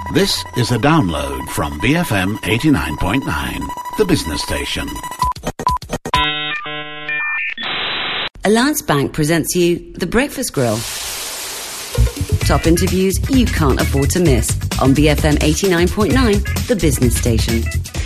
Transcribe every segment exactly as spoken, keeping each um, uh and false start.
This is a download from B F M eighty-nine point nine, the business station. Alliance Bank presents you The Breakfast Grill. Top interviews you can't afford to miss on B F M eighty-nine point nine, the business station.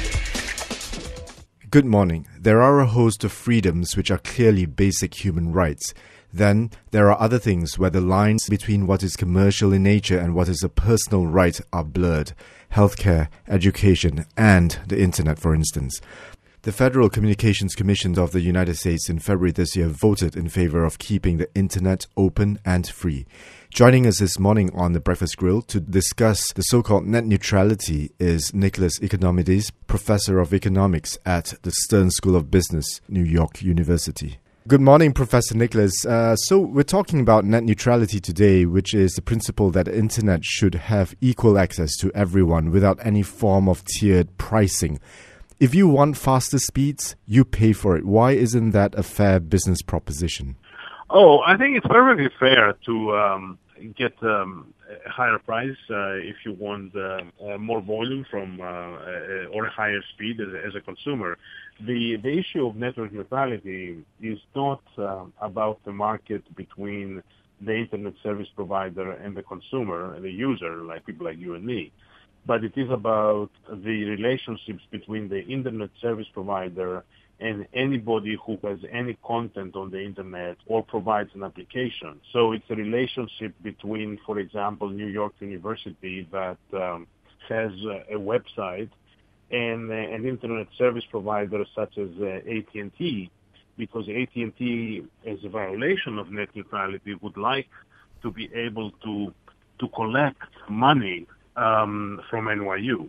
Good morning. There are a host of freedoms which are clearly basic human rights. Then, there are other things where the lines between what is commercial in nature and what is a personal right are blurred. Healthcare, education, and the internet, for instance. The Federal Communications Commission of the United States in February this year voted in favor of keeping the internet open and free. Joining us this morning on The Breakfast Grill to discuss the so-called net neutrality is Nicholas Economides, Professor of Economics at the Stern School of Business, New York University. Good morning, Professor Nicholas. Uh, so we're talking about net neutrality today, which is the principle that the internet should have equal access to everyone without any form of tiered pricing. If you want faster speeds, you pay for it. Why isn't that a fair business proposition? Oh, I think it's perfectly fair to um, get um, a higher price uh, if you want uh, uh, more volume from uh, uh, or a higher speed as, as a consumer. The the issue of network neutrality is not uh, about the market between the internet service provider and the consumer, the user, like people like you and me. But it is about the relationships between the internet service provider and anybody who has any content on the internet or provides an application. So it's a relationship between, for example, New York University that um, has a, a website and uh, an internet service provider such as uh, A T and T, because A T and T, as a violation of net neutrality, would like to be able to to collect money um, from N Y U.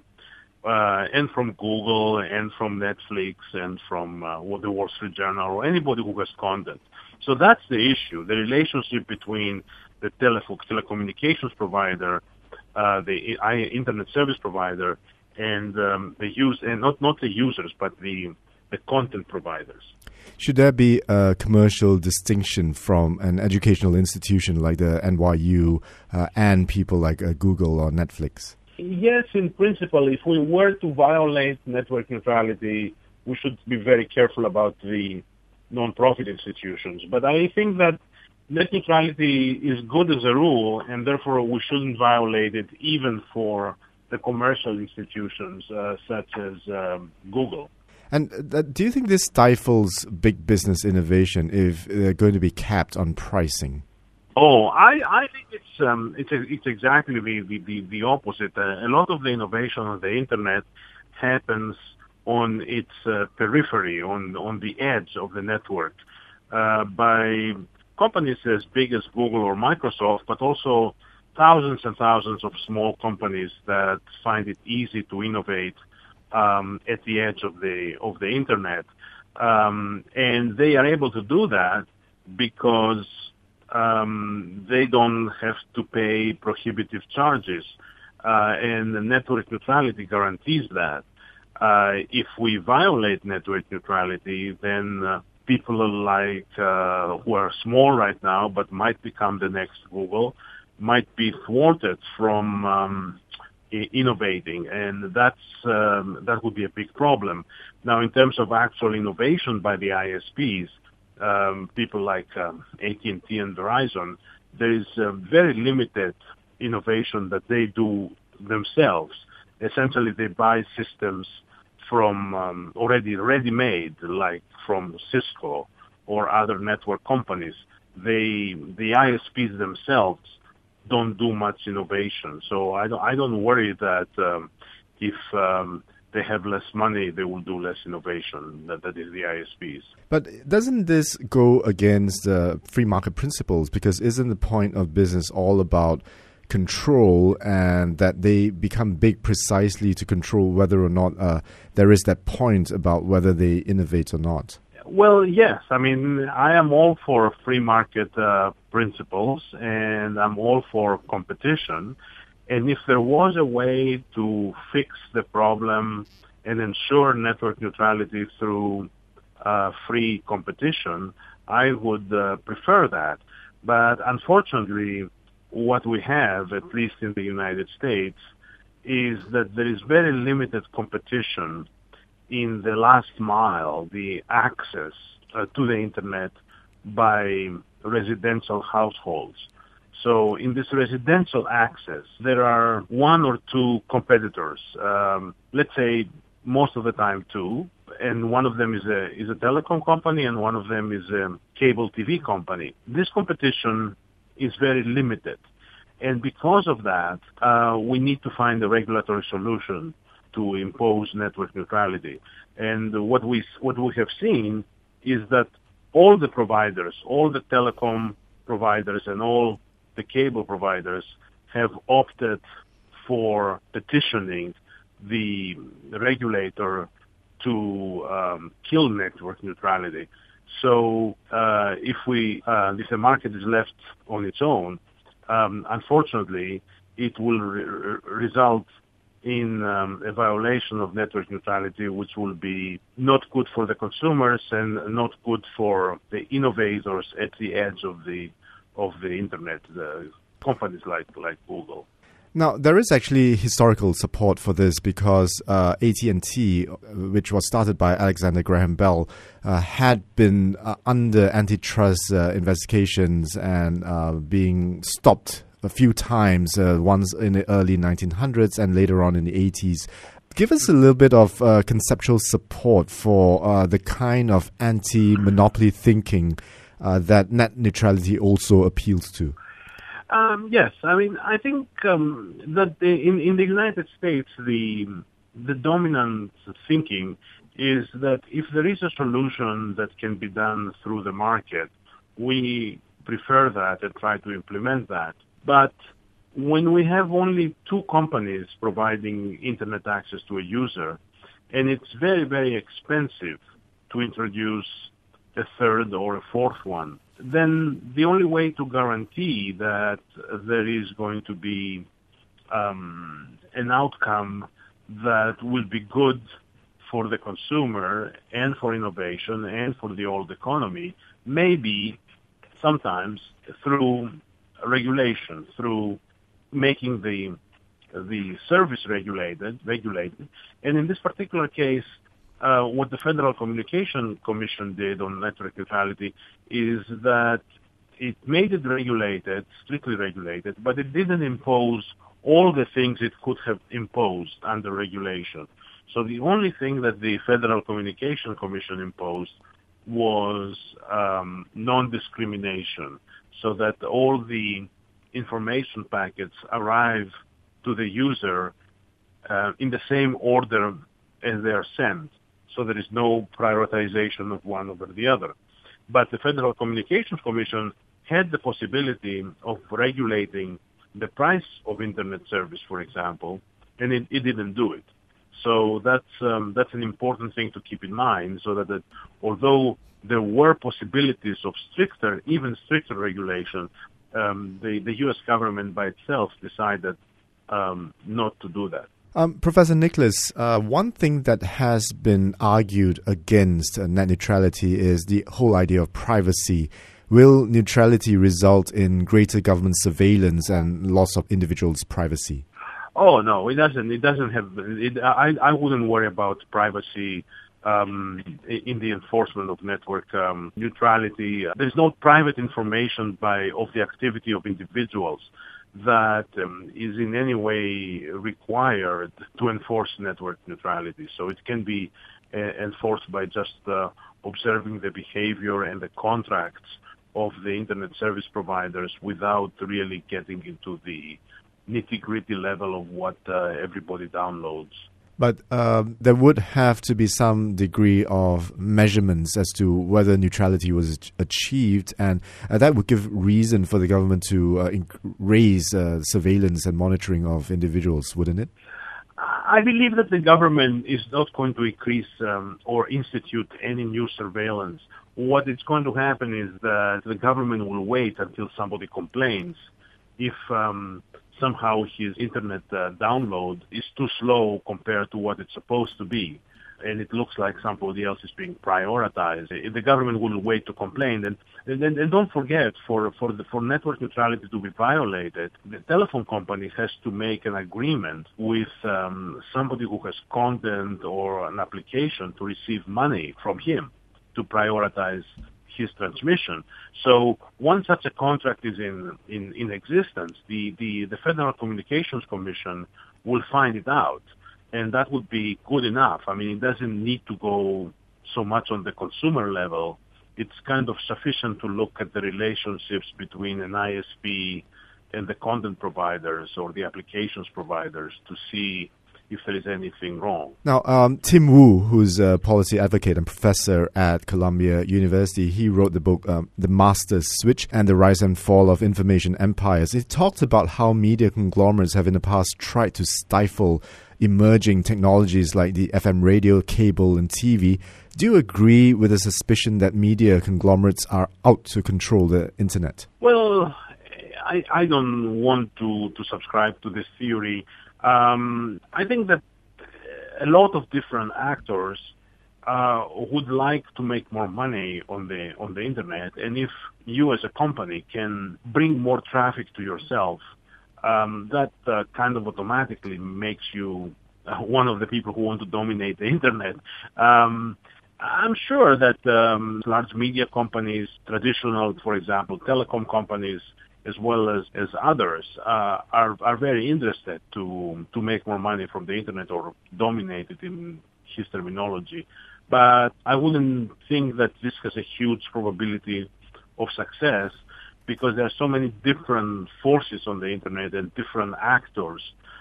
Uh, and from Google, and from Netflix, and from uh, the Wall Street Journal, or anybody who has content. So that's the issue, the relationship between the tele- telecommunications provider, uh, the I- internet service provider, and um, the use, and not, not the users, but the, the content providers. Should there be a commercial distinction from an educational institution like the N Y U uh, and people like uh, Google or Netflix? Yes, in principle, if we were to violate network neutrality, we should be very careful about the non-profit institutions. But I think that net neutrality is good as a rule, and therefore we shouldn't violate it even for the commercial institutions uh, such as um, Google. And uh, do you think this stifles big business innovation if they're going to be capped on pricing? Oh, I, I think it's um, it's it's exactly the, the, the opposite. Uh, a lot of the innovation on the internet happens on its uh, periphery, on on the edge of the network, uh, by companies as big as Google or Microsoft, but also thousands and thousands of small companies that find it easy to innovate um, at the edge of the of the internet, um, and they are able to do that because Um, they don't have to pay prohibitive charges, uh, and the network neutrality guarantees that. Uh, if we violate network neutrality, then uh, people like uh, who are small right now but might become the next Google might be thwarted from um, I- innovating, and that's um, that would be a big problem. Now, in terms of actual innovation by the I S Ps, Um, people like um, A T and T and Verizon, there is uh, very limited innovation that they do themselves. Essentially, they buy systems from um, already ready-made, like from Cisco or other network companies. They, the I S Ps themselves don't do much innovation. So I don't, I don't worry that um, if um, they have less money, they will do less innovation. That, that is the I S Ps. But doesn't this go against the uh, free market principles? Because isn't the point of business all about control, and that they become big precisely to control whether or not uh, there is that point about whether they innovate or not? Well, yes. I mean, I am all for free market uh, principles, and I'm all for competition. And if there was a way to fix the problem and ensure network neutrality through uh, free competition, I would uh, prefer that. But unfortunately, what we have, at least in the United States, is that there is very limited competition in the last mile, the access uh, to the internet by residential households. So in this residential access, there are one or two competitors, um, let's say most of the time two, and one of them is a, is a telecom company and one of them is a cable T V company. This competition is very limited. And because of that, uh, we need to find a regulatory solution to impose network neutrality. And what we, what we have seen is that all the providers, all the telecom providers and all the cable providers have opted for petitioning the regulator to um, kill network neutrality. So uh, if we, uh, if the market is left on its own, um, unfortunately, it will re- result in um, a violation of network neutrality, which will be not good for the consumers and not good for the innovators at the edge of the of the internet, the companies like like Google. Now, there is actually historical support for this because uh, A T and T, which was started by Alexander Graham Bell, uh, had been uh, under antitrust uh, investigations and uh, being stopped a few times, uh, once in the early nineteen hundreds and later on in the eighties. Give us a little bit of uh, conceptual support for uh, the kind of anti-monopoly thinking uh, that net neutrality also appeals to. Um, yes, I mean, I think um, that the, in, in the United States, the the dominant thinking is that if there is a solution that can be done through the market, we prefer that and try to implement that. But when we have only two companies providing internet access to a user, and it's very, very expensive to introduce a third or a fourth one, then the only way to guarantee that there is going to be um, an outcome that will be good for the consumer and for innovation and for the old economy may be sometimes through regulation, through making the the service regulated, regulated. And in this particular case, uh, what the Federal Communication Commission did on network neutrality is that it made it regulated, strictly regulated, but it didn't impose all the things it could have imposed under regulation. So the only thing that the Federal Communication Commission imposed was um, non-discrimination, so that all the information packets arrive to the user uh, in the same order as they are sent. So there is no prioritization of one over the other. But the Federal Communications Commission had the possibility of regulating the price of internet service, for example, and it, it didn't do it. So that's um, that's an important thing to keep in mind, so that, that although there were possibilities of stricter, even stricter regulation, um, the, the U S government by itself decided um, not to do that. Um, Professor Nicholas, uh, one thing that has been argued against uh, net neutrality is the whole idea of privacy. Will neutrality result in greater government surveillance and loss of individuals' privacy? Oh no, it doesn't. It doesn't have. It, I I wouldn't worry about privacy um, in the enforcement of network um, neutrality. There's no private information by of the activity of individuals that um, is in any way required to enforce network neutrality. So it can be uh, enforced by just uh, observing the behavior and the contracts of the internet service providers without really getting into the nitty-gritty level of what uh, everybody downloads. But um, there would have to be some degree of measurements as to whether neutrality was achieved, and uh, that would give reason for the government to uh, inc- raise uh, surveillance and monitoring of individuals, wouldn't it? I believe that the government is not going to increase um, or institute any new surveillance. What is going to happen is that the government will wait until somebody complains if um, somehow his internet uh, download is too slow compared to what it's supposed to be, and it looks like somebody else is being prioritized. The government will wait to complain, and And, and, and don't forget, for for the, for network neutrality to be violated, the telephone company has to make an agreement with um, somebody who has content or an application to receive money from him to prioritize his transmission. So once such a contract is in, in, in existence, the, the, the Federal Communications Commission will find it out. And that would be good enough. I mean, it doesn't need to go so much on the consumer level. It's kind of sufficient to look at the relationships between an I S P and the content providers or the applications providers to see if there is anything wrong. Now, um, Tim Wu, who's a policy advocate and professor at Columbia University, he wrote the book um, The Master Switch and the Rise and Fall of Information Empires. He talked about how media conglomerates have in the past tried to stifle emerging technologies like the F M radio, cable, and T V. Do you agree with the suspicion that media conglomerates are out to control the internet? Well, I, I don't want to, to subscribe to this theory. Um, I think that a lot of different actors uh, would like to make more money on the on the internet, and if you as a company can bring more traffic to yourself, um, that uh, kind of automatically makes you uh, one of the people who want to dominate the internet. Um, I'm sure that um, large media companies, traditional, for example, telecom companies, as well as, as others, uh, are are very interested to to make more money from the internet or dominate it in his terminology. But I wouldn't think that this has a huge probability of success because there are so many different forces on the internet and different actors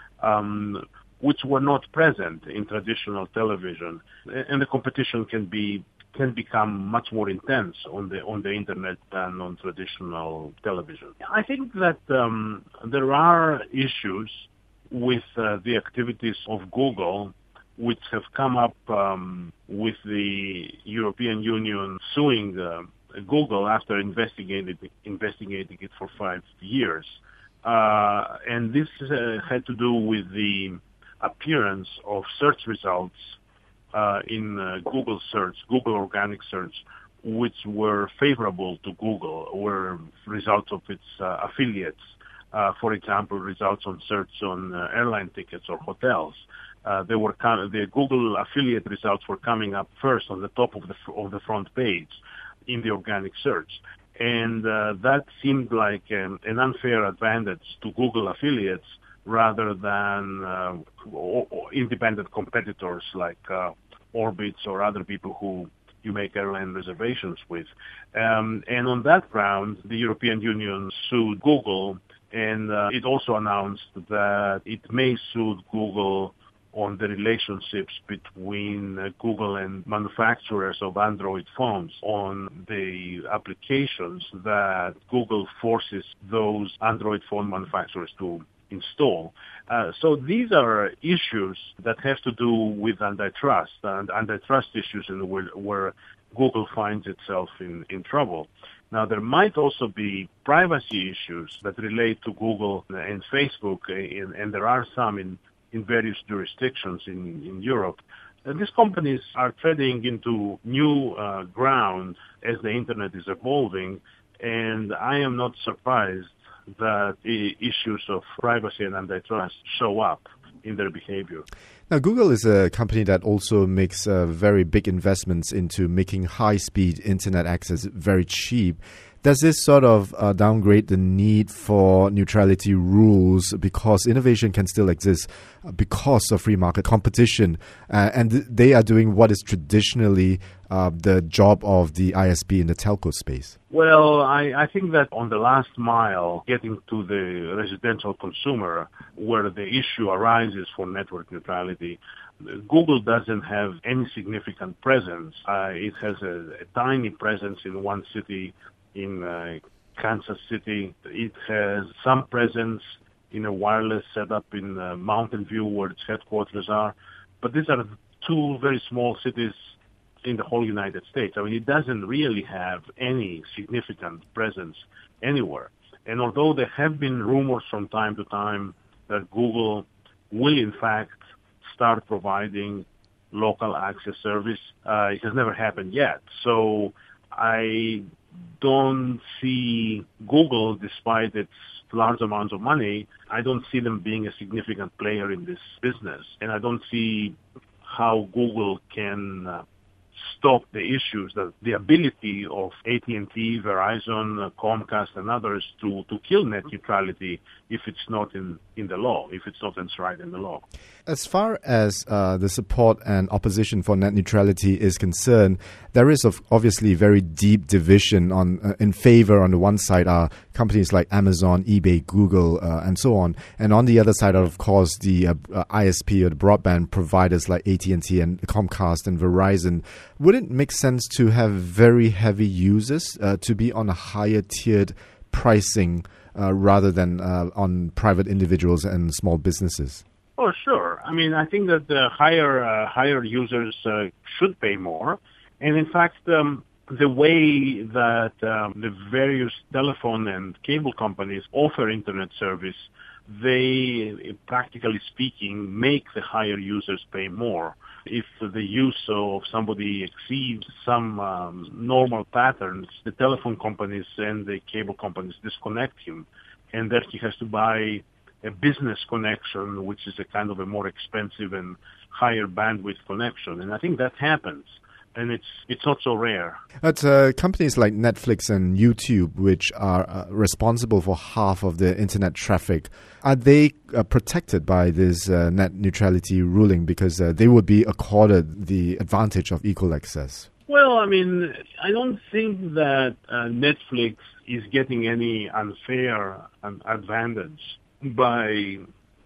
um, which were not present in traditional television, and the competition can be can become much more intense on the on the internet than on traditional television. I think that um, there are issues with uh, the activities of Google, which have come up um, with the European Union suing uh, Google after investigating investigating it for five years, uh, and this uh, had to do with the appearance of search results Uh, in uh, Google search, Google organic search, which were favorable to Google, were results of its uh, affiliates. Uh, for example, results on search on uh, airline tickets or hotels. Uh, they were com- the Google affiliate results were coming up first on the top of the f- of the front page in the organic search, and uh, that seemed like um, an unfair advantage to Google affiliates rather than uh, o- o- independent competitors like uh, Orbitz or other people who you make airline reservations with. Um, and on that ground, the European Union sued Google, and uh, it also announced that it may sue Google on the relationships between uh, Google and manufacturers of Android phones on the applications that Google forces those Android phone manufacturers to install. Uh, so these are issues that have to do with antitrust and antitrust issues in where, where Google finds itself in, in trouble. Now, there might also be privacy issues that relate to Google and Facebook, and, and there are some in, in various jurisdictions in, in Europe. And these companies are treading into new uh, ground as the internet is evolving, and I am not surprised that the issues of privacy and antitrust show up in their behavior. Now, Google is a company that also makes uh, very big investments into making high-speed internet access very cheap. Does this sort of uh, downgrade the need for neutrality rules because innovation can still exist because of free market competition, uh, and th- they are doing what is traditionally uh, the job of the I S P in the telco space? Well, I, I think that on the last mile, getting to the residential consumer, where the issue arises for network neutrality, Google doesn't have any significant presence. Uh, it has a, a tiny presence in one city, in uh, Kansas City. It has some presence in a wireless setup in uh, Mountain View, where its headquarters are. But these are two very small cities in the whole United States. I mean, it doesn't really have any significant presence anywhere. And although there have been rumors from time to time that Google will, in fact, start providing local access service, uh, it has never happened yet. So I don't see Google, despite its large amounts of money, I don't see them being a significant player in this business. And I don't see how Google can uh, stop the issues, that the ability of A T and T, Verizon, uh, Comcast, and others to, to kill net neutrality if it's not in, in the law, if it's not enshrined in the law. As far as uh, the support and opposition for net neutrality is concerned, there is of obviously very deep division on uh, in favor. On the one side are companies like Amazon, eBay, Google, uh, and so on, and on the other side are, of course, the uh, uh, I S P or the broadband providers like A T and T and Comcast and Verizon. Would it make sense to have very heavy users uh, to be on a higher tiered pricing uh, rather than uh, on private individuals and small businesses? Oh, sure. I mean, I think that the higher uh, higher users uh, should pay more. And in fact, um, the way that um, the various telephone and cable companies offer internet service, they, practically speaking, make the higher users pay more. If the use of somebody exceeds some um, normal patterns, the telephone companies and the cable companies disconnect him, and then he has to buy a business connection, which is a kind of a more expensive and higher bandwidth connection. And I think that happens. And it's it's not so rare. But uh, companies like Netflix and YouTube, which are uh, responsible for half of the internet traffic, are they uh, protected by this uh, net neutrality ruling because uh, they would be accorded the advantage of equal access? Well, I mean, I don't think that uh, Netflix is getting any unfair um, advantage by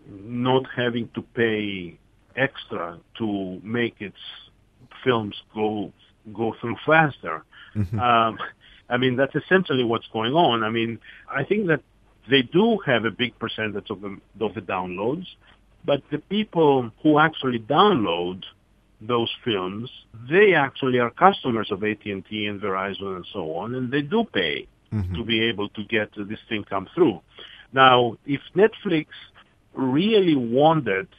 not having to pay extra to make its films go go through faster. Mm-hmm. Um, I mean, that's essentially what's going on. I mean, I think that they do have a big percentage of the, of the downloads, but the people who actually download those films, they actually are customers of A T and T and Verizon and so on, and they do pay mm-hmm. to be able to get this thing come through. Now, if Netflix really wanted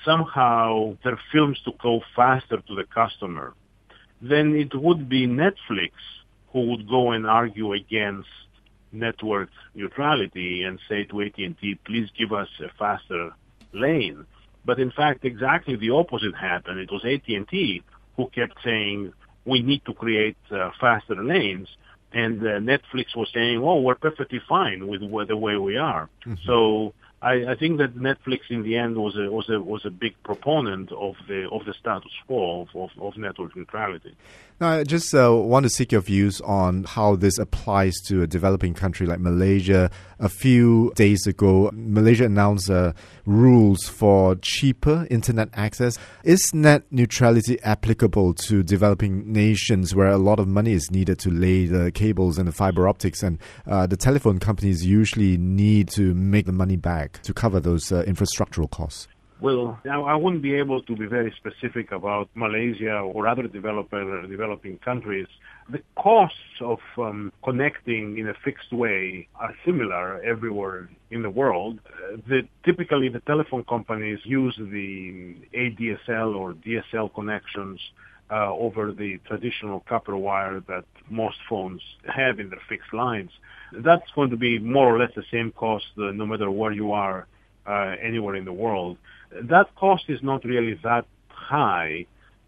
somehow their films to go faster to the customer, then it would be Netflix who would go and argue against network neutrality and say to A T and T, please give us a faster lane. But in fact, exactly the opposite happened. It was A T and T who kept saying, we need to create uh, faster lanes. And uh, Netflix was saying, oh, we're perfectly fine with, with the way we are. Mm-hmm. So I, I think that Netflix in the end was a was a was a big proponent of the of the status quo of, of, of network neutrality. Now, I just uh, want to seek your views on how this applies to a developing country like Malaysia. A few days ago, Malaysia announced uh, rules for cheaper internet access. Is net neutrality applicable to developing nations where a lot of money is needed to lay the cables and the fiber optics, and uh, the telephone companies usually need to make the money back to cover those uh, infrastructural costs? Well, I wouldn't be able to be very specific about Malaysia or other developer, developing countries. The costs of um, connecting in a fixed way are similar everywhere in the world. Uh, the, typically, the telephone companies use the A D S L or D S L connections uh, over the traditional copper wire that most phones have in their fixed lines. That's going to be more or less the same cost uh, no matter where you are uh, anywhere in the world. That cost is not really that high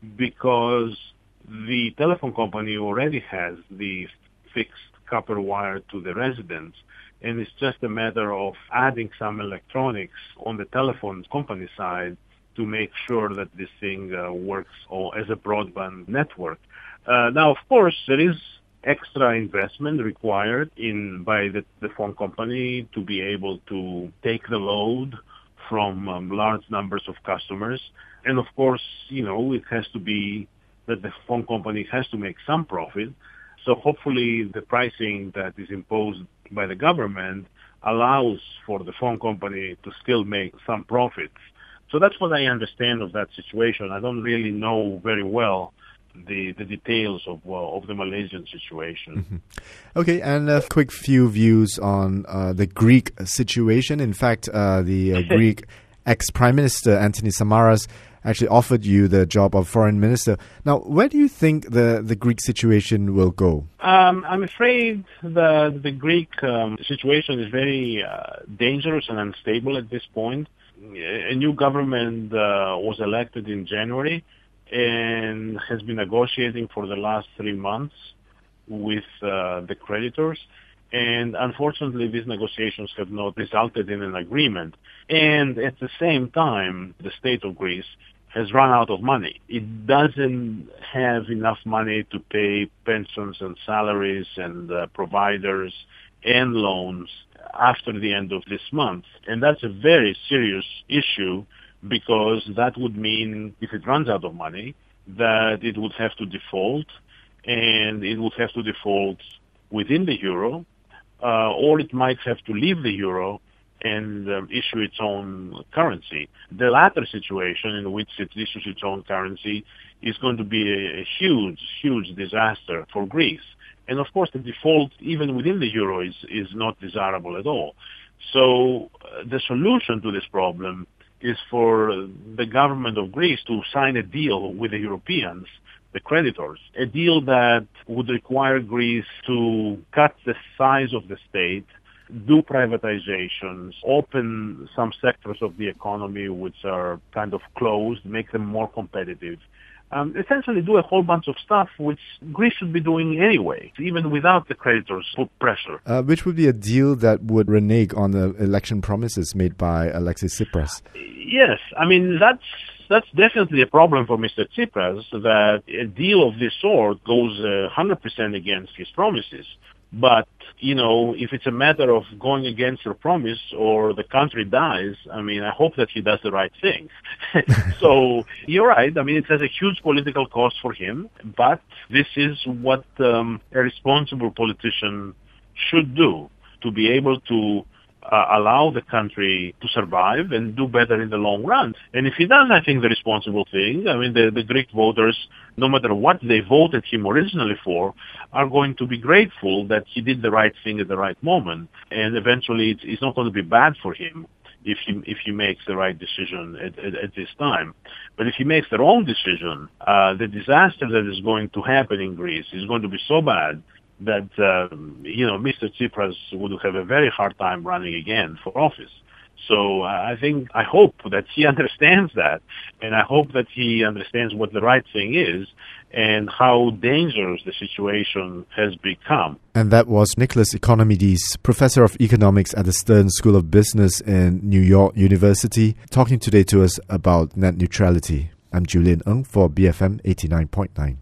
because the telephone company already has the fixed copper wire to the residence, and it's just a matter of adding some electronics on the telephone company side to make sure that this thing uh, works as a broadband network. Uh, now, of course, there is extra investment required in by the, the phone company to be able to take the load from um, large numbers of customers. And of course, you know, it has to be that the phone company has to make some profit. So hopefully the pricing that is imposed by the government allows for the phone company to still make some profits. So that's what I understand of that situation. I don't really know very well the the details of uh, of the Malaysian situation. Mm-hmm. Okay, and a quick few views on uh, the Greek situation. In fact, uh, the uh, Greek ex-Prime Minister Anthony Samaras actually offered you the job of foreign minister. Now, where do you think the, the Greek situation will go? Um, I'm afraid the, the Greek um, situation is very uh, dangerous and unstable at this point. A new government uh, was elected in January and has been negotiating for the last three months with uh, the creditors. And unfortunately, these negotiations have not resulted in an agreement. And at the same time, the state of Greece has run out of money. It doesn't have enough money to pay pensions and salaries and uh, providers and loans after the end of this month. And that's a very serious issue, because that would mean, if it runs out of money, that it would have to default, and it would have to default within the euro, uh, or it might have to leave the euro and um, issue its own currency. The latter situation, in which it issues its own currency, is going to be a, a huge, huge disaster for Greece. And of course, the default, even within the euro, is, is not desirable at all. So uh, the solution to this problem is for the government of Greece to sign a deal with the Europeans, the creditors, a deal that would require Greece to cut the size of the state, do privatizations, open some sectors of the economy which are kind of closed, make them more competitive. Um, essentially do a whole bunch of stuff which Greece should be doing anyway, even without the creditors put pressure. Uh, which would be a deal that would renege on the election promises made by Alexis Tsipras. Yes, I mean, that's that's definitely a problem for Mister Tsipras, that a deal of this sort goes uh, one hundred percent against his promises. But, you know, if it's a matter of going against your promise or the country dies, I mean, I hope that he does the right thing. So, you're right. I mean, it has a huge political cost for him, but this is what um, a responsible politician should do, to be able to uh, allow the country to survive and do better in the long run. And if he does, I think, the responsible thing, I mean, the, the Greek voters, no matter what they voted him originally for, are going to be grateful that he did the right thing at the right moment. And eventually it's, it's not going to be bad for him if he, if he makes the right decision at, at, at this time. But if he makes the wrong decision, uh, the disaster that is going to happen in Greece is going to be so bad that, uh, you know, Mister Tsipras would have a very hard time running again for office. So I think, I hope that he understands that, and I hope that he understands what the right thing is and how dangerous the situation has become. And that was Nicholas Economides, Professor of Economics at the Stern School of Business in New York University, talking today to us about net neutrality. I'm Julian Ng for B F M eighty-nine point nine.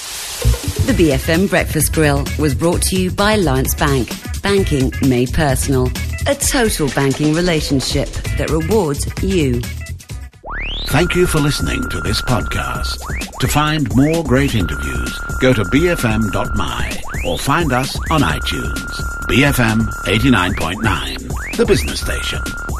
The B F M Breakfast Grill was brought to you by Alliance Bank. Banking made personal. A total banking relationship that rewards you. Thank you for listening to this podcast. To find more great interviews, go to b f m dot m y or find us on iTunes. B F M eighty-nine point nine, the business station.